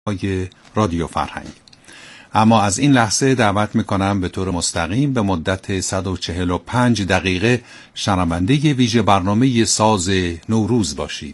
رادیو فرهنگ. اما از این لحظه دعوت میکنم به طور مستقیم به مدت 145 دقیقه شنونده ویژه برنامه ساز نوروز باشید.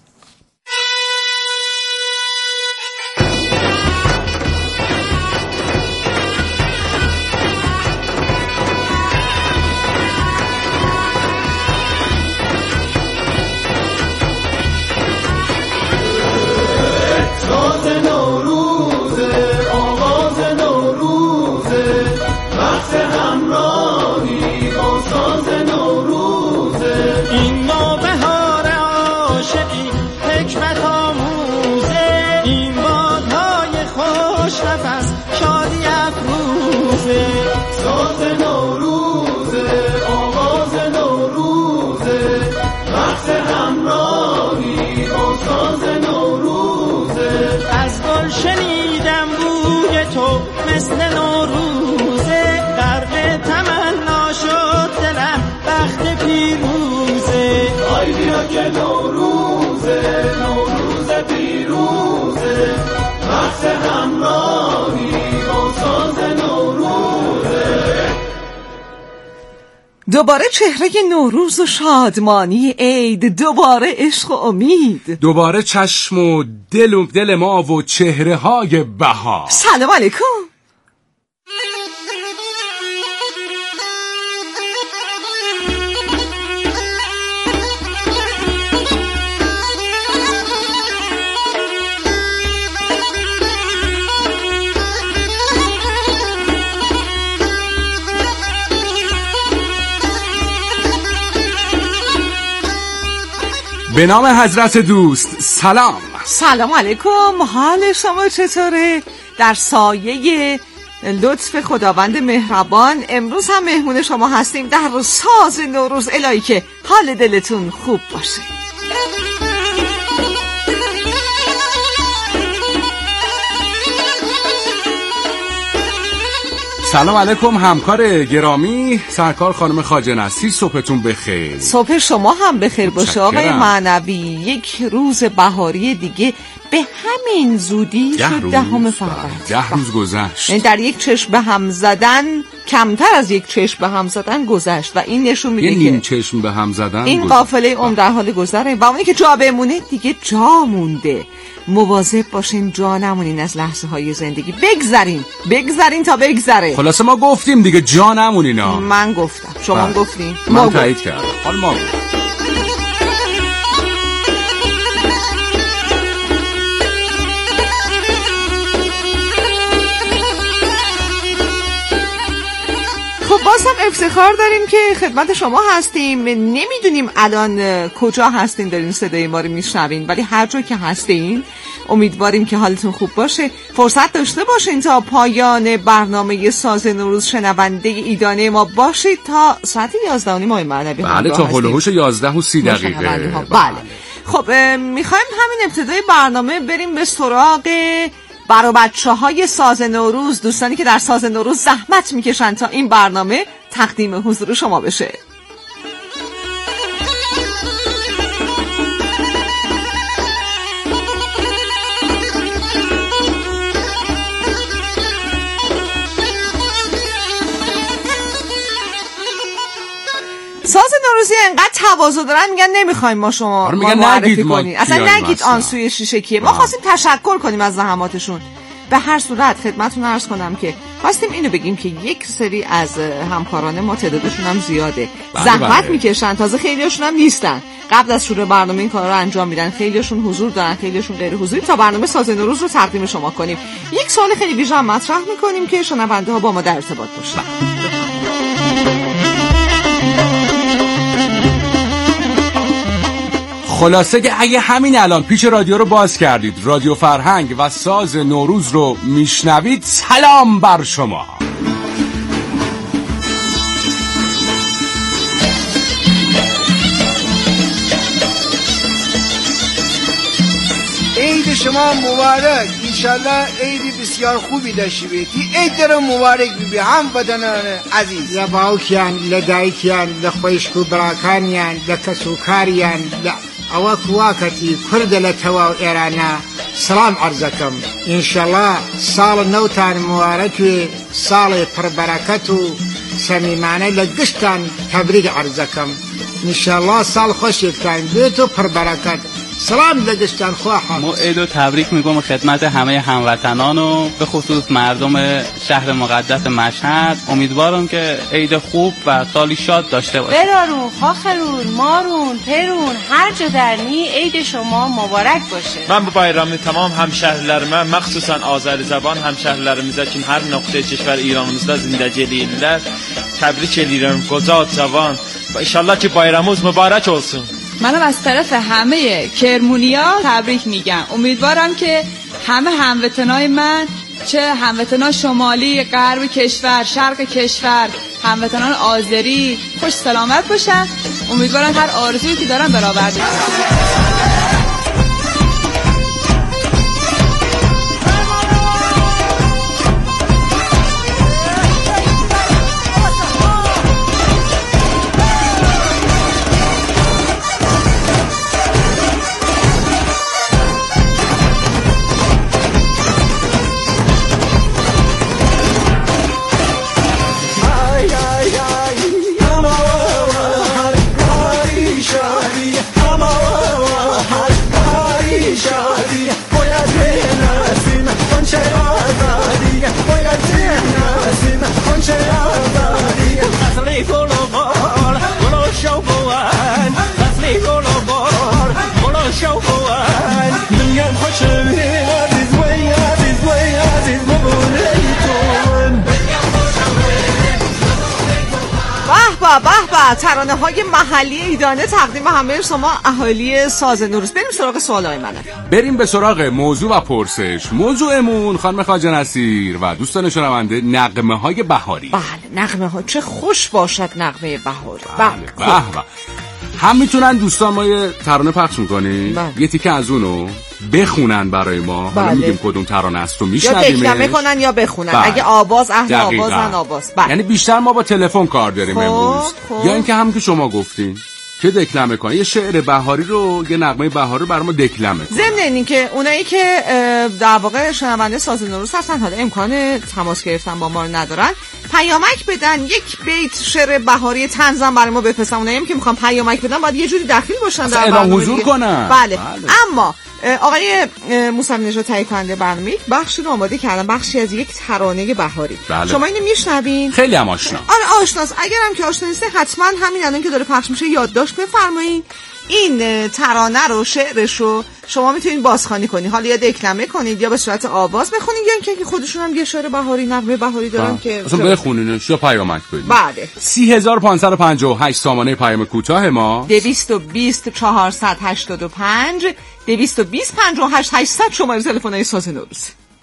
مثل نوروزه غرق تمنا شد دلم وقت پیروزه آی بیا که نوروزه نوروز پیروزه وقت همراهی با ساز نوروزه. دوباره چهره نوروز و شادمانی عید، دوباره عشق و امید، دوباره چشم و دل ما و چهره های بهار. سلام علیکم. به نام حضرت دوست سلام. سلام علیکم. حال شما چطوره؟ در سایه لطف خداوند مهربان امروز هم مهمون شما هستیم در ساز نوروز. الهی که حال دلتون خوب باشه. سلام علیکم همکار گرامی سرکار خانم خواجه نصیر، صبحتون بخیر. صبح شما هم بخیر باشه آقای معنوی. یک روز بهاری دیگه به همین زودی شد 10 فروردین. 10 روز گذشت. در یک چشم به هم زدن، کمتر از یک چشم به هم زدن گذشت و این نشون میده که نیم چشم به هم زدن این قافله عمر در حال گذره و اونی که جا بمونه دیگه جا مونده. مواظب باشین جا نمونین از لحظه های زندگی. بگذرین تا بگذره. خلاصه ما گفتیم دیگه جا نمونین. من گفتم، شما گفتین، من تایید کردم. حالا ما خب باز هم افتخار داریم که خدمت شما هستیم. نمیدونیم الان کجا هستین دارین صدای ما رو میشنوین، ولی هر جا که هستین امیدواریم که حالتون خوب باشه. فرصت داشته باشین تا پایان برنامه ساز نوروز شنونده ایدانه ما باشید تا ساعت 11:30 معنوی. بله تا هلوهوش 11:30 دقیقه. بله. خب میخوایم همین ابتدای برنامه بریم به سراغ برای بچه‌های ساز نوروز، دوستانی که در ساز نوروز زحمت میکشن تا این برنامه تقدیم حضور شما بشه. ساز نوروزی انقدر تواضع دارن میگن نمیخوایم ما شما معرفی کنیم، اصلا نگید آن سوی شیشه کیه. ما خواستیم تشکر کنیم از زحماتشون. به هر صورت خدمتتون عرض کنم که خواستیم اینو بگیم که یک سری از همکاران ما تعدادشون هم زیاده، زحمت میکشن، تازه خیلیاشون هم نیستن، قبل از شروع برنامه این کارا رو انجام میدن، خیلیاشون حضور دارن، خیلیاشون غیر حضوری، تا برنامه ساز نوروز رو تقدیم شما کنیم. یک سوال خیلی ویژه هم مطرح میکنیم که شنونده ها با ما در ارتباط باشن. خلاصه که اگه همین الان پیچ رادیو رو باز کردید، رادیو فرهنگ و ساز نوروز رو میشنوید، سلام بر شما. عید شما مبارک، انشالله عید بسیار خوبی داشته باشید. عید در مبارک بی هموطنان عزیز. لباوکیان، لدایکیان، لخویشکو براکانیان، لکسوکاریان، ئەوە کواکەتی کوردە لە تەواو ئێرانە سڵام عەرزەکەم. ئینشەڵا ساڵ نەوتان موارەکوێ، ساڵی پڕبەرەکەت و سەمیمانە لە گشتان تەبریک عەرزەکەم. ئینشەڵا ساڵ خۆشێکتان بێت و پڕبەرەکەت. سلام لگشتن خواهم. ما عید و تبریک میگم خدمت همه هموطنان و به خصوص مردم شهر مقدس مشهد. امیدوارم که عید خوب و سالی شاد داشته باشید. برارون، خاخرون، مارون، پرون، هر جا درنی عید شما مبارک باشه. من bu bayramı tamam hemşehrilerime, məxsusən Azəri zəban hemşehrilərimizə ki, hər nöqtəyə kişvər İranımızda zindəcə eləyirlər. Təbrik edirəm qoca cavan. Və inşallah ki bayramımız mübarək olsun. منم از طرف همه کرمونیا تبریک میگم. امیدوارم که همه هموطنای من، چه هموطنان شمالی، غرب کشور، شرق کشور، هموطنان آذری خوش سلامت باشن. امیدوارم هر آرزویی که دارن برآورده بشه. به ترانه های محلی ایدانه تقدیم همه شما اهالی ساز نوروز. بریم سراغ سوالای منه. بریم به سراغ موضوع و پرسش. موضوعمون خانم خواجه نصیر و دوستان شنونده نغمه های بهاری. بله نغمه ها چه خوش باشد نغمه بهاری. بله. هم میتونن دوستان ما یه ترانه پخش میکنیم، یه تیکه از اونو بخونن برای ما. حالا میگیم کدوم ترانه است و میشنویمش، یا دکلمه کنن یا بخونن. اگه آواز اهل آوازن آواز. یعنی بیشتر ما با تلفن کار داریم امروز. یا اینکه هم که شما گفتین که دکلمه کنن، یه شعر بهاری رو، یه نغمه بهاری رو برای ما دکلمه کنن. ضمن این که اونایی که در واقع شنونده ساز نوروز هستن، حالا امکان تماس گرفتن با ما رو ندارن، پیامک بدن، یک بیت شعر بهاری طنزم برای ما بفرستن. اونایی که میخوان پیامک بدن باید یه جوری داخل باشن در برنامه، حضور کنن. بله. اما آقای موسی نژاد تهیه کننده برنامه بخشی رو آماده کردن، بخشی از یک ترانه بهاری. بله. شما اینو میشنوین؟ خیلی هم آشنا. آره آشناست. اگرم که آشنا نیست حتما همین الان که داره پخش میشه یادداشت بفرمایید. این ترانه رو، شعرش رو شما میتونید بازخوانی کنید، حالا یا دکلمه کنید یا به صورت آواز بخونید، یا اینکه خودشون هم یه شعر بهاری، نغمه بهاری دارن که اصلا بخونینش یا پیامک بدید. بله. 3558 سامانه پیام کوتاه ما 220 485 220 58 800 شماره تلفن‌های ساز نوروز.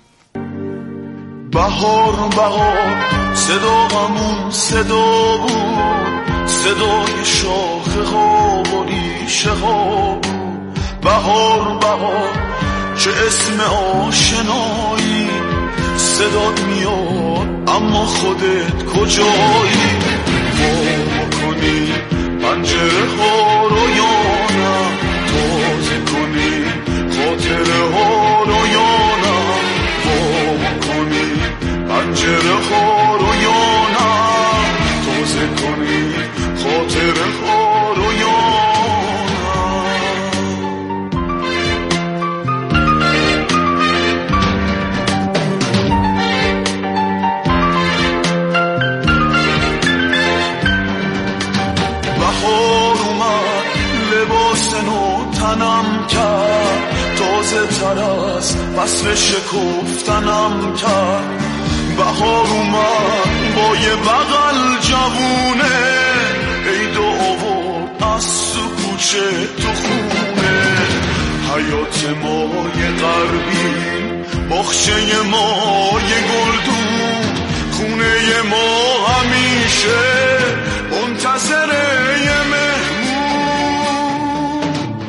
بهار صدامون صدا بود، صدای شاخه ها و ریشه ها. بهار چه اسم آشنایی، صدات میاد اما خودت کجایی. وا کنی پنجره ها رو یا نه، تازه کنی خاطره ها رو یا نه. وا کنی پنجره ها رو یا نه، تازه کنی خاطره ها رو یا نه. بهار اومد لباس نو تنم کرد، تازه تر از فصل شکفتنم کرد. بهار اومد با یه بغل جوونه، عید و آورد از تو کوچه تو خونه. حیات ما یه غربی، باغچه ما یه گلدون، خونه ما همیشه منتظر یه مهمون.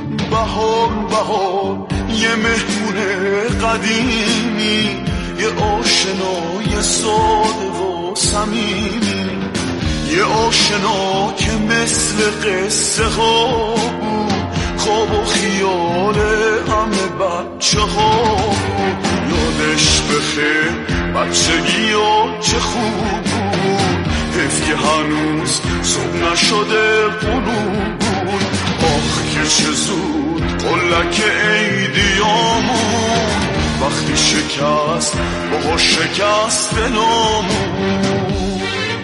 بهار یه مهمون قدیمی، یه آشنای ساده و صمیمی، یه آشنا که مثل قصه ها بود، خواب و خیال همه بچه ها. یادش بخیر بچگی و چه خوب بود، حیف که هنوز صبح نشده غروب بود. آخ که چه زود قلک عیدیامون، وقتی شکست با شکست دلامون.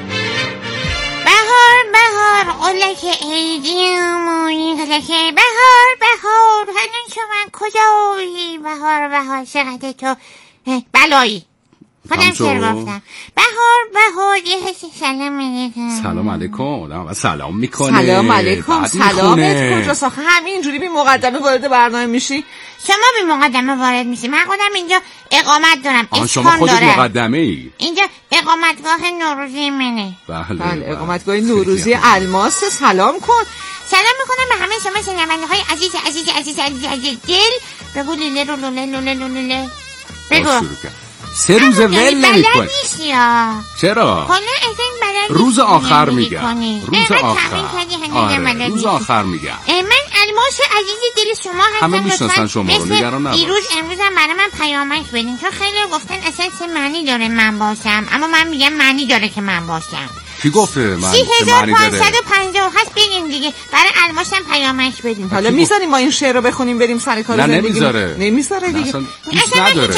بهار بهار قلک عیدیامون، قلک بهار بهار هنوز من کجایی؟ بهار بهار چقدر تو بلایی. خودم شعر گفتم. بهار بهار یه حسی سلام علیکم. سلام علیکم. آدم سلام میکنه. سلام علیکم. سلامت کجاست آخه همینجوری بی مقدمه وارد برنامه میشی؟ شما بی مقدمه وارد میشی. من خودم اینجا اقامت دارم. شما خودت مقدمه ای. اینجا اقامتگاه نوروزی منه. بله اقامتگاه نوروزی الماس. سلام کن. سلام میکنم به همه شما شنونده های عزیز عزیز عزیز عزیز عزیز دل. بگو لیله رو لوله لوله لوله. بگو 3 روز ول نمی‌کنی. چرا؟ روز آخر میگم. روز آخر. روز آخر میگم. من الماس عزیز دل شما هستم. همه میشناسن شما رو، نگران نباش. امروز هم برای من پیامک بدین چون خیلی گفتن اصلا چه معنی داره من باشم، اما من میگم معنی داره که من باشم. کی گفته من 3557 بگین دیگه. برای الماس هم پیامک بدین. حالا میذاریم ما این شعر رو بخونیم بریم سر کار زندگی؟ نمیذاره دیگه. اصلا نداره.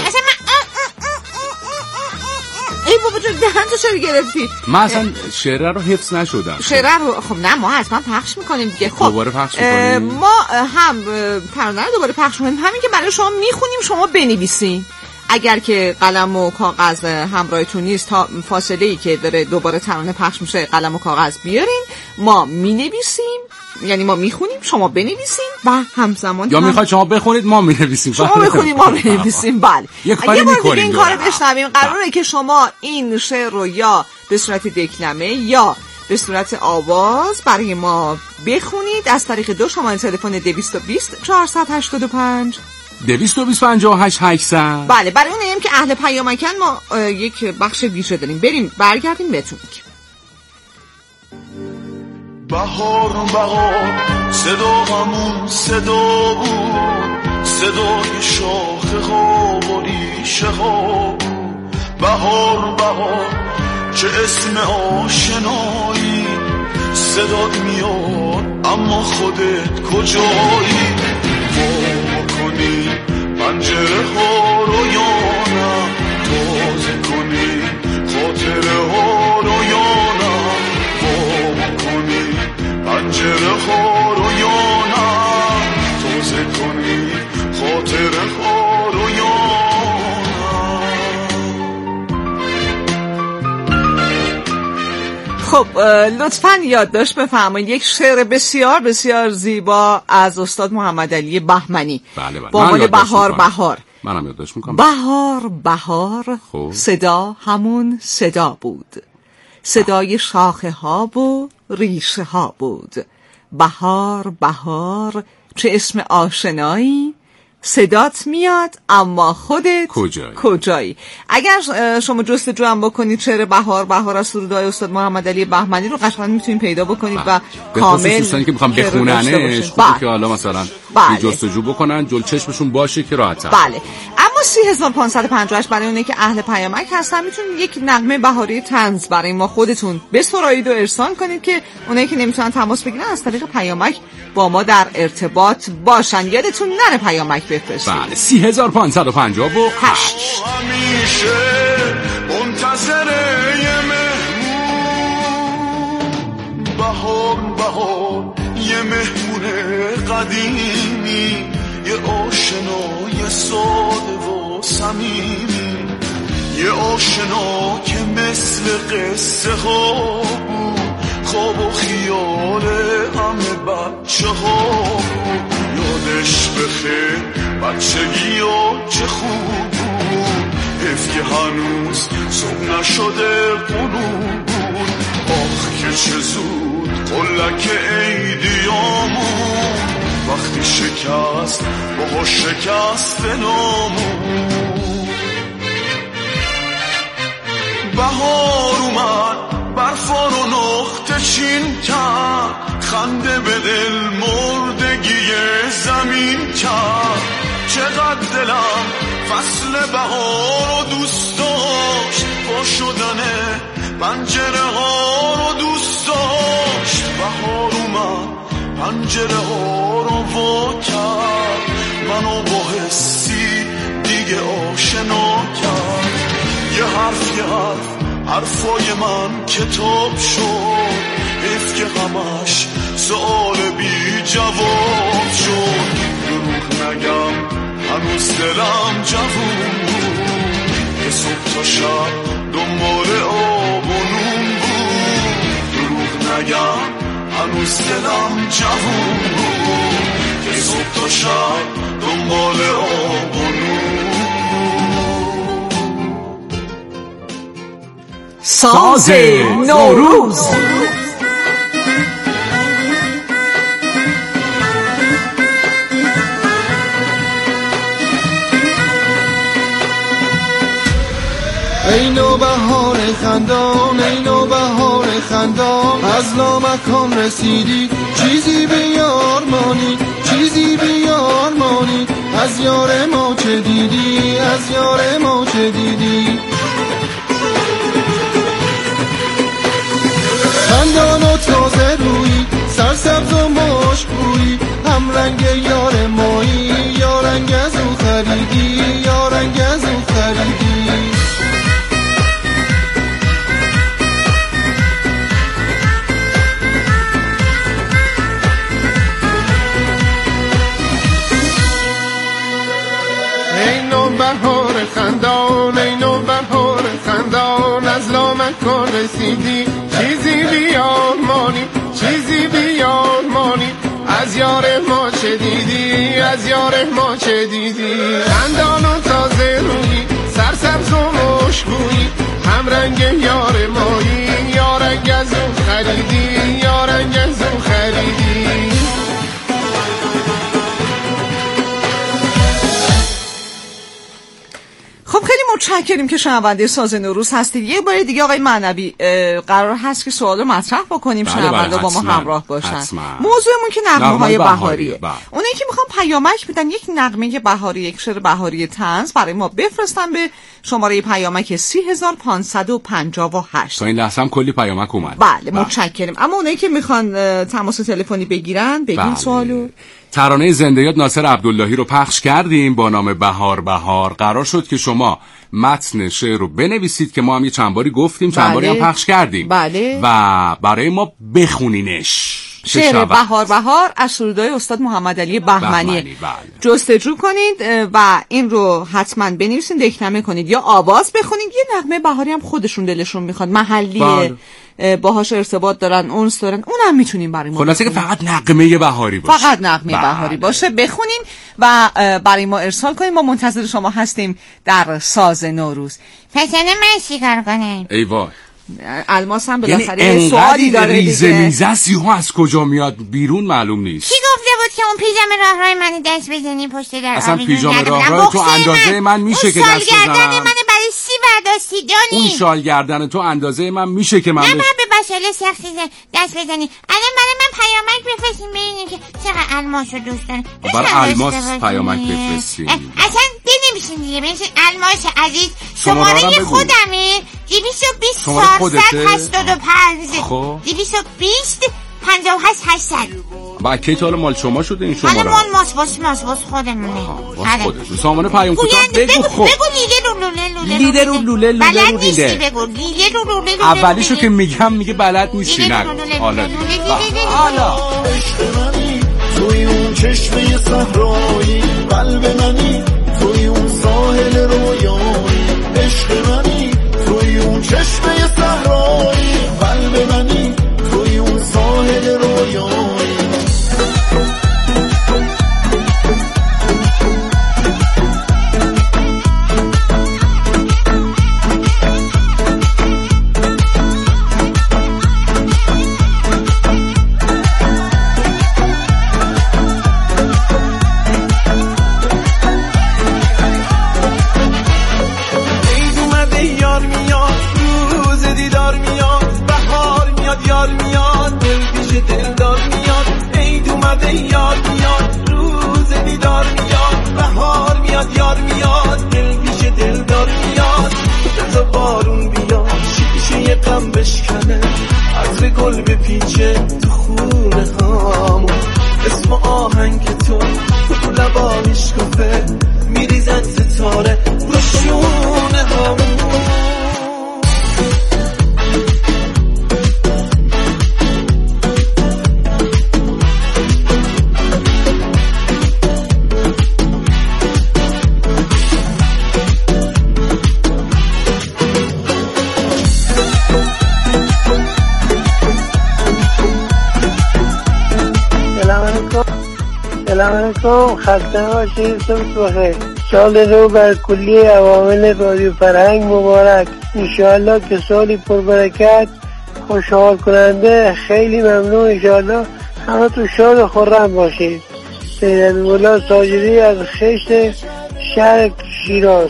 ای بابا جون دهنتو چرا گرفتی؟ من اصلا شعره رو حفظ نشدم. شعره رو خب نه ما حتما پخش میکنیم دیگه. خب دوباره پخش میکنیم. ما هم ترانه رو دوباره پخش میکنیم، همین که برای شما میخونیم شما بنویسین. اگر که قلم و کاغذ همراهتون نیست تا فاصله ای که داره دوباره ترانه پخش میشه قلم و کاغذ بیارین، ما مینویسیم، یعنی ما میخونیم شما بنویسین و همزمان یا میخواید شما بخونید ما مینویسیم، شما بخونید ما بنویسیم. بله یه کاری میکنیم این کارو بشنویم. قراره که شما این شعر رو یا به صورت دکلمه یا به صورت آواز برای ما بخونید از طریق 2 شماره تلفن 220 485 2258800. بله برای اونیم که اهل پیامکن ما یک بخش ویژه داریم. بریم برگردیم بهتون. بهار بهار صدا همون صدا بود، صدای شاخه ها و ریشه ها بود. بهار بهار چه اسم آشنایی، صدات میاد اما خودت کجایی؟ کنی پنجره ها رو یا نه، تازه کنی خاطره ها رو یا نه، کنی پنجره ها رو یا نه، تازه کنی خاطره ها رو یا نه. خب لطفاً یادداشت بفرمایید یک شعر بسیار بسیار زیبا از استاد محمد علی بهمنی با عنوان بهار بهار. منم یادداشت میکنم. بهار بهار صدا همون صدا بود، صدای شاخه ها و ریشه ها بود. بهار بهار چه اسم آشنایی، صدات میاد اما خودت کجایی؟ اگر شما جستجو هم بکنید شعر بهار بهار از سرودهای استاد محمد علی بهمنی رو قشنگ میتونید پیدا بکنید و کامل دوستانی که میخوام بخوننش خوبه که حالا مثلا جستجو بکنن جل چشمشون باشه که راحت. بله اما 3558 برای اونه که اهل پیامک هستن میتونید یک نغمه بهاری طنز برای ما خودتون بسرایید و ارسال کنید که اونایی که نمیتونن تماس بگیرن از طریق پیامک با ما در ارتباط باشن. یادتون نره پیامک بفرستید. بله 3558 همیشه منتظر یه مهمون، بهار بهار یه مهمون قدیمی، یه آشنای ساده و صمیمی، یه آشنا که مثل قصه ها بود، خواب و خیال همه بچه ها بود. یادش بخیر بچگی و چه خوب بود، حیف که هنوز صبح نشده غروب بود. آخ که چه زود قلک عیدیامون، وقتی شکست با شکست نامون. بهار اومد برفا رو نقطه چین کرد، خنده به دل مردگی زمین کرد. چقدر دلم فصل بهار رو دوست داشت، با شدن پنجره ها رو دوست داشت. بهار اومد پنجره ها رو وا کرد، منو با حسی دیگه آشنا کرد. یه حرف حرفای من کتاب شد، حیف که همش سؤال بی جواب شد. دروغ نگم هنوز دلم جوون بود، یه صبح تا شب دنبال آب و نون بود. دروغ نگم هنوز دلم جوون بود، یه صبح تا شب دنبال آب و نون. ساز نوروز. ای نوبهار خندان، ای نوبهار خندان، از لامکان رسیدی چیزی به یار مانی، چیزی به یار مانی. از یار ما چه دیدی، از یار ما چه دیدی؟ خندان و تازه روی، سرسبز و مشک بویی، هم رنگ یار مایی، یا رنگ از او خریدی، یا رنگ از او خریدی. ای نوبهار خندان، ای نوبهار خندان، از لامکان رسیدی چیزی بیار مانی، چیزی بیار مانی. از یار ما چه دیدی، از یار ما چه دیدی؟ خندان و تازه روی، سرسبز و مشکویی، هم رنگ یار مایی، یا رنگ از اون خریدی، یا رنگ از اون خریدی. خب خیلی متشکریم که شنونده ساز نوروز هستید. یه بار دیگه آقای معنوی قرار هست که سوال رو مطرح بکنیم، شنونده با ما همراه باشن. موضوعمون که نغمه‌های بهاریه. اونایی که میخوان پیامک بدن یک نغمه بهاری، یک شعر بهاری طنز برای ما بفرستن به شماره پیامک 30558. تا این لحظه هم کلی پیامک اومد. بله متشکریم. اما اونایی که میخوان تماس تلفنی بگیرن بگین سوالو. ترانه زنده یاد ناصر عبداللهی رو پخش کردیم با نام بهار بهار. قرار شد که شما متن شعر رو بنویسید که ما هم یه چند باری گفتیم، چند باری هم پخش کردیم. بله. و برای ما بخونینش. شعر بهار بهار از سرودهای استاد محمد علی بهمنی. بله. جستجو کنید و این رو حتما بنویسید، دکلمه کنید یا آواز بخونید. یه نغمه بهاری هم خودشون دلشون میخواد، محلیه، باهاش ارتباط دارن، اونس دارن، اونم میتونیم برای ما خلاصه که فقط نغمه بهاری باشه، فقط نغمه بهاری باشه بخونین و برای ما ارسال کنین. ما منتظر شما هستیم در ساز نوروز. پسنه من چیکار کنم؟ ای وای، الماس هم بالاخره سوالی داره دیگه. ریزه یهو از کجا میاد بیرون معلوم نیست. کی گفته بود که اون پیژامه راهروی منو دست بزنی پشت در؟ اصلا پیژامه راهروی تو اندازه من میشه که دست بزنم؟ اون شالگردن منو برای سی برداشتی دانی؟ اون شالگردن تو اندازه من میشه که من نه به بشاله سختی دست بزنی. الان برای من پیامک بفرستین ببینین که چقدر الماسو دوست دارم. برای الماس پیامک بفرستین. اصلا بنویسین دیگه، بنویسین الماس عزیز، شماره خودمه 220 485 خب 220 58800. با کی تا مال شما شده این شماره؟ مال ماس خودمونه. خودتون سامانه پیام کوتاه بگو. خب بگو لیده رو لوله بلد نیستی بگو لیده رو لوله. اولیشو که میگم میگه بلد نیستی. نه حالا عشق منی توی اون چشمه صحرایی، قلب منی توی اون ساحل رویایی. عشق منی توی اون چشمه صحرایی، قلب منی توی اون ساحل رویایی. یار میاد دل پیش دلدار میاد، عید اومده یاد میاد، روز میاد یار میاد دل پیش دلدار میاد تا بارون بیاد شیشه غم بشکنه عطر گل بپیچه تو خونه هامون اسم آهنگ تو لبانش کفه میریزن ستاره رو شونه هامون سلام علیکم، خسته باشید، صبح بخیر. سال نو بر کلی عوامل رادیو فرهنگ مبارک. انشاءالله که سالی پربرکت خوشحال کننده. خیلی ممنون. انشاءالله همه تو شاد و خرم باشید. سید مولا ساجدی از خشت شهر شیراز.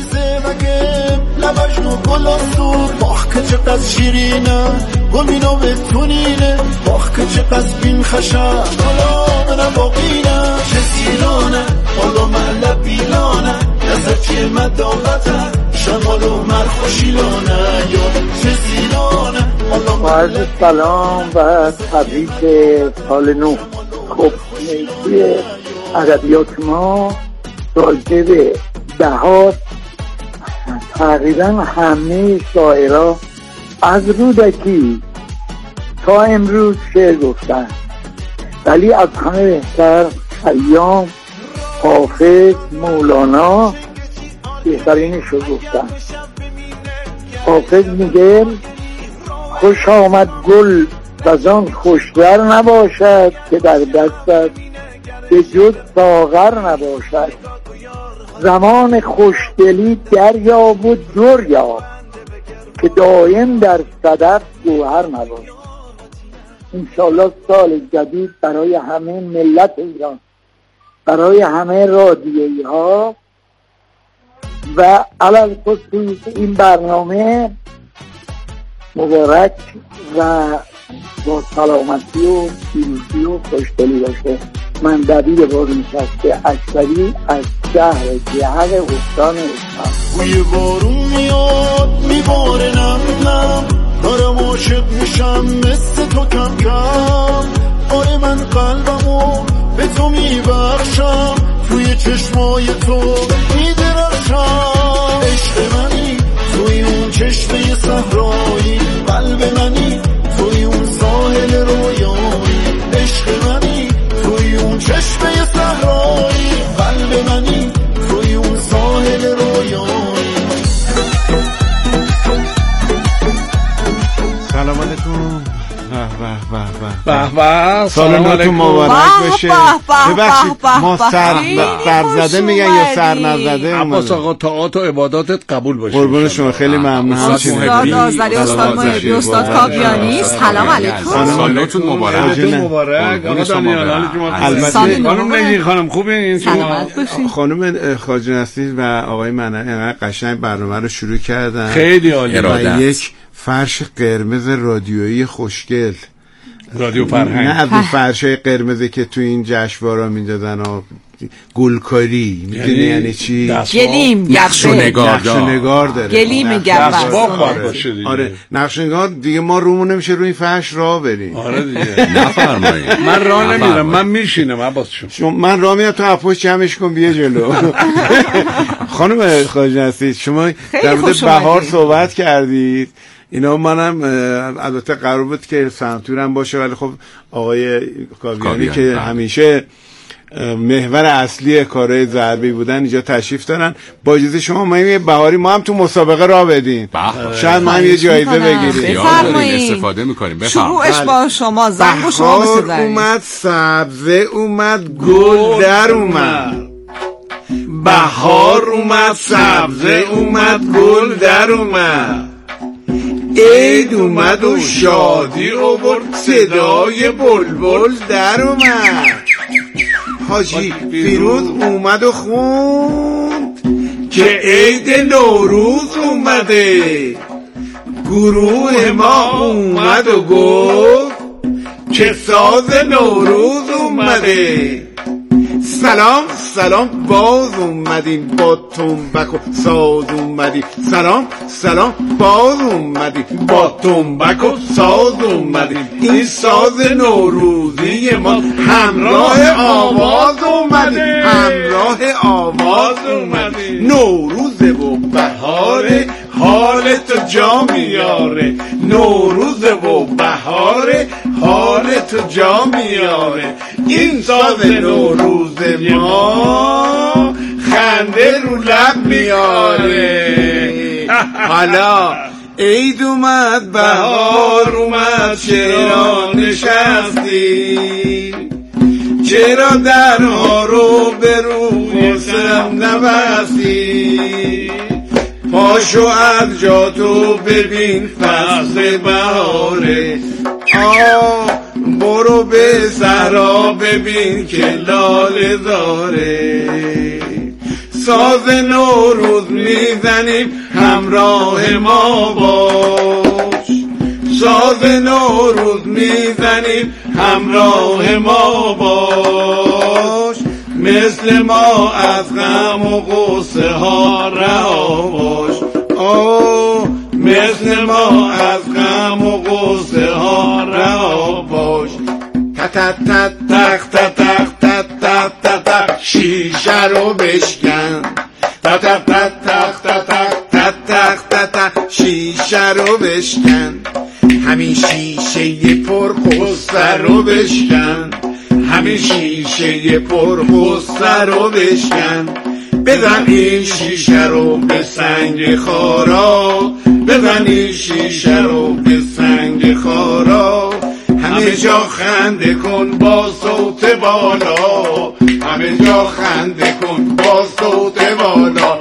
لبشنو گلاسور باخ که چقدر شیرینه گلینو بتونینه باخ که چقدر بین خشم حالا منم باقینه چه سیلانه حالا محله بیلانه نزد که مداقته شمالو مرخوشیلانه یا چه سیلانه حالا محض سلام و تبریک سال نو. خب توی ادبیات ما راجع به بهار تقریبا همه شاعرها از رودکی تا امروز شعر گفتن، ولی از همه بهتر خیام، حافظ، مولانا بهترینشو گفتن. حافظ میگه خوش آمد گل وزان خوشتر نباشد که در دستت به جز ساغر نباشد. زمان خوشدلی دریاب و دریاب که دایم در صدف گوهر نباشد. انشالله سال جدید برای همه ملت ایران، برای همه رادیویی ها و علل خصوص این برنامه مبارک و با سلامتی و پیروزی و خوشدلی باشه. من دبیر بازنشسته اکبری از شهر جهر استان اسفند. بوی بارون میاد میباره نم نم دارم عاشق میشم مثل تو کم کم. آره من قلبمو به تو میبخشم توی چشمای تو میدرخشم. عشق منی توی اون چشمه صحرایی، قلب منی توی اون ساحل رویایی. عشق منی توی اون چشمه صحرایی، قلب منی توی اون ساحل رویایی. سلام علیکم. به سال نوتون مبارک باشه. ببخشید ما سرزده میگن یا سر نزده؟ عباس آقا طاعات و عباداتت قبول باشه. قربون شما، خیلی ممنون. استاد آذری، استاد محبی، استاد کاویانی، سلام علیکم. سال نوتون مبارک. آقا دانیال حالی که ما البته خانم نگین خانم خوبه این شما؟ خانم خواجه نصیر و آقای منعم قشنگ برنامه رو شروع کردن. خیلی عالی. و یک فرش قرمز رادیویی خوشگل، رادیو فرهنگ، نه از فرشای قرمزی که تو این جشنوارا میدادن و گلکاری، میدونی یعنی چی؟ گلیم نقش و نگار داره. گلیم گبر. آره نقش و نگار دیگه. ما رومون نمیشه روی این فرش راه بریم. آره دیگه نفرمایید. من راه نمیرم، من میشینم. عباس شما من راه میرم، تو اپوش جمعش کن بیا جلو. خانم خواجه نصیر شما در مورد بهار صحبت کردید. اینا منم البته قرار بود که سنتورم باشه، ولی خب آقای کاویانی که همیشه محور اصلی کارهای ضربی بودن اینجا تشریف دارن. با اجازه شما ما یه بهاری ما هم تو مسابقه راه بدیم، شاید ما هم یه جایزه بگیریم. استفاده میکنیم. شروعش با شما، زنگ شما بهار اومد، سبزه اومد، گل در اومد. بهار اومد، سبزه اومد، گل در اومد. عید اومد و شادی آورد، صدای بلبل در اومد. حاجی فیروز اومد و خوند که عید نوروز اومده. گروه ما اومد و گفت که ساز نوروز اومده. سلام سلام باز اومدیم با تنبک و ساز اومدیم. سلام سلام باز اومدیم با تنبک و ساز اومدیم. این ساز نوروزی ما همراه آواز اومدیم. همراه آواز اومدیم. نوروزه و بهاره حال تو جا میاره. نوروزه و بهاره حال تو جا میاره. این ساز نوروز ما خنده رو لب میاره. حالا عید اومد بهار اومد چرا نشستی؟ چرا درها رو به روی سرم نبستی؟ پاشو از جا تو ببین فصل بهاره. برو به صحرا ببین که لاله زاره. ساز نوروز میزنیم همراه ما باش. ساز نوروز میزنیم همراه ما باش. مثل ما از غم و غصه ها رها باش. مثل ما از غم و غصه ها رها باش. تت تت تق تت تق تت تت تق شیشه رو بشکن. تت تت تق تت تق تت تق شیشه رو بشکن. همین شیشه پر غصه رو بشکن. همین شیشه پر غصه رو بشکن. بزن این شیشه رو به سنگ خارا. بزن این شیشه رو به سنگ خارا. همه جا خنده کن با صوت بالا. همه جا خنده کن با صوت بالا.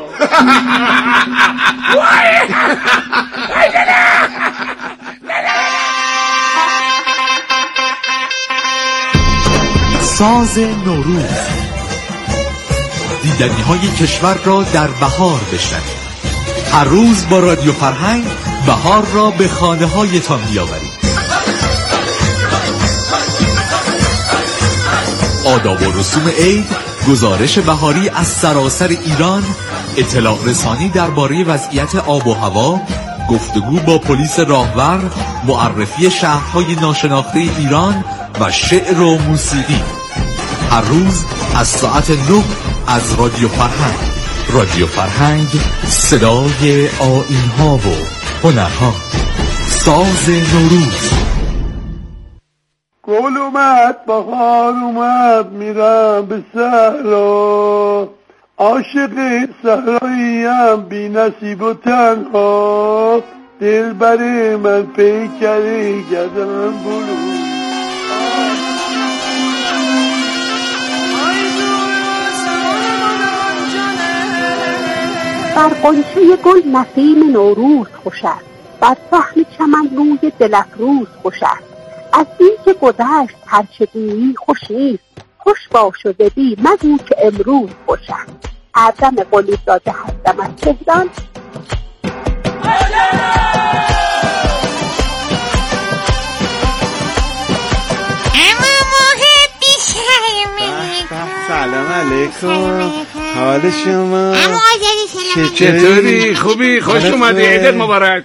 ساز نوروز، دیدنی‌های کشور را در بهار بشنوید. هر روز با رادیو فرهنگ بهار را به خانه‌هایتان بیاورید. آداب و رسوم عید، گزارش بهاری از سراسر ایران، اطلاع رسانی درباره وضعیت آب و هوا، گفتگو با پلیس راهور، معرفی شهرهای ناشناخته ایران و شعر و موسیقی. هر روز از ساعت 9 از رادیو فرهنگ. رادیو فرهنگ، صدای آیین‌ها و هنرها. ساز نوروز. گل اومد بهار اومد میرم به صحرا. عاشق صحراییم بی نصیب و تنها. دلبر من پیکره گردن برو. بر غنچه گل نسیم نوروز خوش است. بر صحن چمن روی دل افروز خوش است. از این که گذشت هر چه گویی خوش نیست. خوش باش و بدی مگو که امروز خوش است. اعظم قلی زاده هستم از تهران. سلام علیکم. حال شما چطوری؟ خوبی؟ خوش اومدی. عیدت مبارک.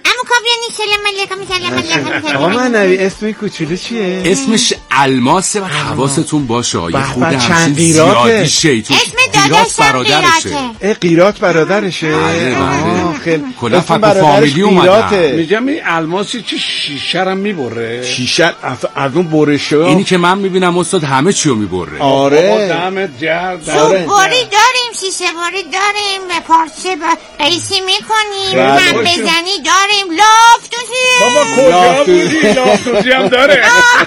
آقا معنوی اسم کوچولو چیه؟ اسمش الماسه و حواستون باشه. یه خود همچین زیادی شیطون. قیرات برادرشه. قیرات برادرشه؟ خیلی کلا فکر فامیلی اومدن. میگم این الماسی چه شیشه رو میبره؟ شیشه از اون برشه. اینی که من میبینم استاد همه چیو میبره. آره دمت گرم. باری داریم، شیشه باری داریم، به پارچه قیسی میکنیم، هم بزنی داریم، لافتوسی. بابا کجا بودی؟ لافتوسی هم داره.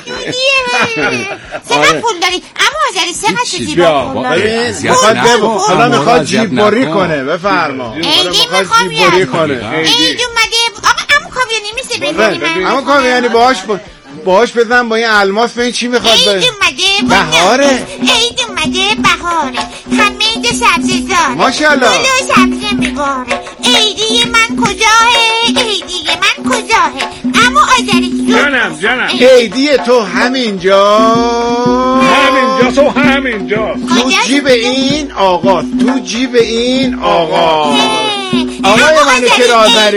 چقدر پول داری؟ اما آذری چقدر جیب پول داری؟ حالا میخواد جیب باری کنه. بفرما. عیدی میخوام یاد. عید اومده. آقا امو کاویانی میشه بزنیم. امو کاویانی باهاش بزن با این الماس. ببین چی میخواد. عید اومده بهاره. عید اومده بهاره. همه جا سبزیزاره. ماشاءالله. گل و سبزی میباره. عیدی من کجاه؟ عیدی من کجاه؟ اما آذری جون جانم عیدی تو همینجا تو جیب این آقا آقای منو چرا آوری